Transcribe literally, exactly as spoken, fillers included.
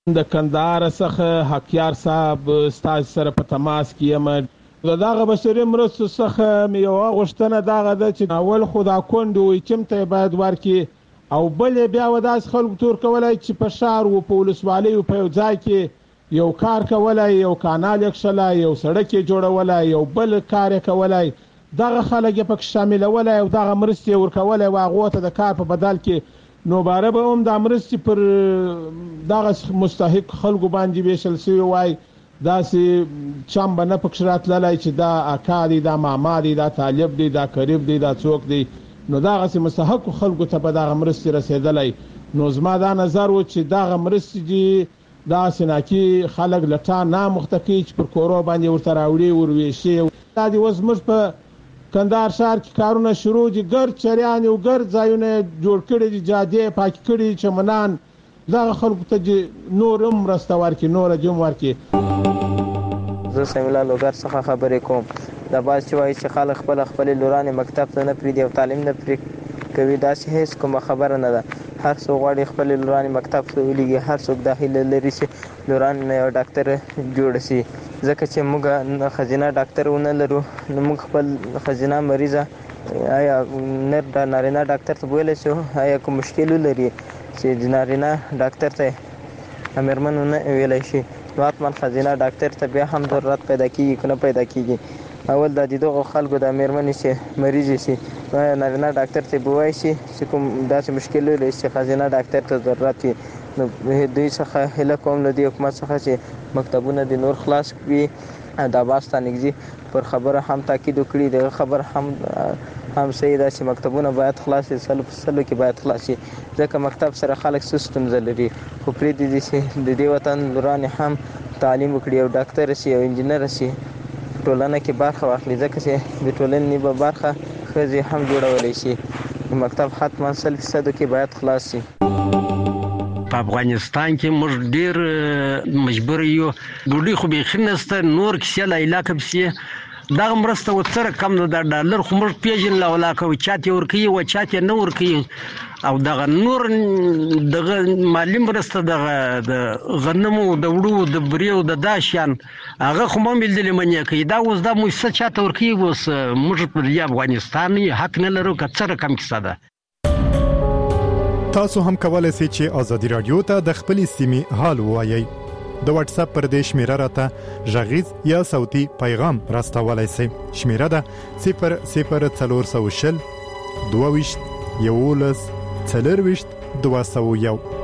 د کندهار څخه حقیار صاحب ستاسو سره په تماس کې یم. د دغه بشري مرستو څخه مې یوه غوښتنه دغه ده چې اول خو دا کونډې وي چم ته یې باید ورکړي، او بل یې بیا و داسې خلکو ته ورکولی چې په ښار و په ولسوالۍ و په یو ځای کې یو کار کولی، یو کانال یې کښلی، یو سړک یې جوړولی، یو بل کار یې کولی، دغه خلک یې پکې شاملولی او دغه مرستې یې ورکولی و هغو ته د کار په بدل کې، نو باره به هم دا مرستې پر دغه مستحق خلکو باندې ویشل شوي وای، داسې چم به نه پکښې راتللی چې دا اکا دی، دا ماما دی، دا طالب دی، دا قریب دی، دا څوک دی، نو دغسې مستحقو خلکو ته به دغه مرستې رسېدلی. نو زما دا نظر و چې دغه مرستې دي داسې ناکي خلک له ټان نامخته کوي چې پر کورو باندې ورته راوړي ورویشي. دا دي اوس موږ په کندهار ښار کې کارونه شروع دي، ګرد چریانې او ګرد ځایونه یې جوړ کړي دي، جادې پاکې کړي، چمنان، دغه خلکو ته دې نور هم مرسته ورکړي، نوره دې هم ورکړي. زه سمیع الله لوګر څخه خبرې کوم. دا باز چې وایي چې خلک خپله خپلې لورانې مکتب ته نه پرېږدي او تعلیم نه پرې کوي، داسې هېڅ کومه خبره نه ده. هر څوک غواړي خپلې لورانې مکتب ته ولېږي، هر څوک دا هیله لري چې لورانې نه یوه ډاکټره جوړه شي، ځکه چې موږ ښځینه ډاکټر ونه لرو، نو موږ خپل ښځینه مریضه آیا نر نارینه ډاکټر ته بویلی شو، آیا کوم مشکل ولري چې د نارینه ډاکټر ته مېرمن ونه ویلی شي، نو حتما ښځینه ډاکټر ته بیا هم ضرورت پیدا کېږي که نه پیدا کېږي. اول دا د دغو خلکو د مېرمنې چې مریضې شي، نو آیا نارینه ډاکټر ته به ووایي شي چې کوم داسې مشکل ولري چې ښځینه ډاکټر ته ضرورت وي. نو دوی څخه هیله کوم له دې حکومت څخه چې مکتبونه د نور خلاص کړي. د عباس تانکزي پر خبره هم تاکید وکړي، دغه خبره هم هم صحیح ده چې مکتبونه باید خلاص شي، سلو په سلو کې باید خلاص شي، ځکه مکتب سره خلک څه ستونزه لري. خو پرېږدي چې د دې وطن لورانې هم تعلیم وکړي او ډاکټره شي او انجینره شي، ټولنه کې برخه واخلي، ځکه چې د ټولنې به برخه ښځې هم جوړولی شي. مکتب حتما سل فیصدو کې باید خلاص شي. په افغانستان کې موږ ډېر مجبور یو، ډوډۍ خو بیخي نشته، نور کیسې له علاقه پسې دغه مرسته ورسره کم ده. دا ډالر خو موږ پېژنو او علاقه چا ته ورکوي و چا ته نه ورکوي، او دغه نور دغه مالي مرسته دغه د غنمو د وړو د بریو د دا شیان هغه خو هم بلدلې منې کوي. دا اوس دا مؤسسه چا ته ورکوي، اوس موږ په دې افغانستان حق نه لرو که څه رقم کیسه ده. تاسو هم کولای شئ چې آزادي رادیو ته د خپلې سیمې حال ووایئ. د واتس اپ پر دې شمیره راته غږیز یا صوتي پیغام راستولای شئ. شمیره ده صفر صفر څلور سوه شل دوه ویشت یولس څلور ویشت دوه سوه یو.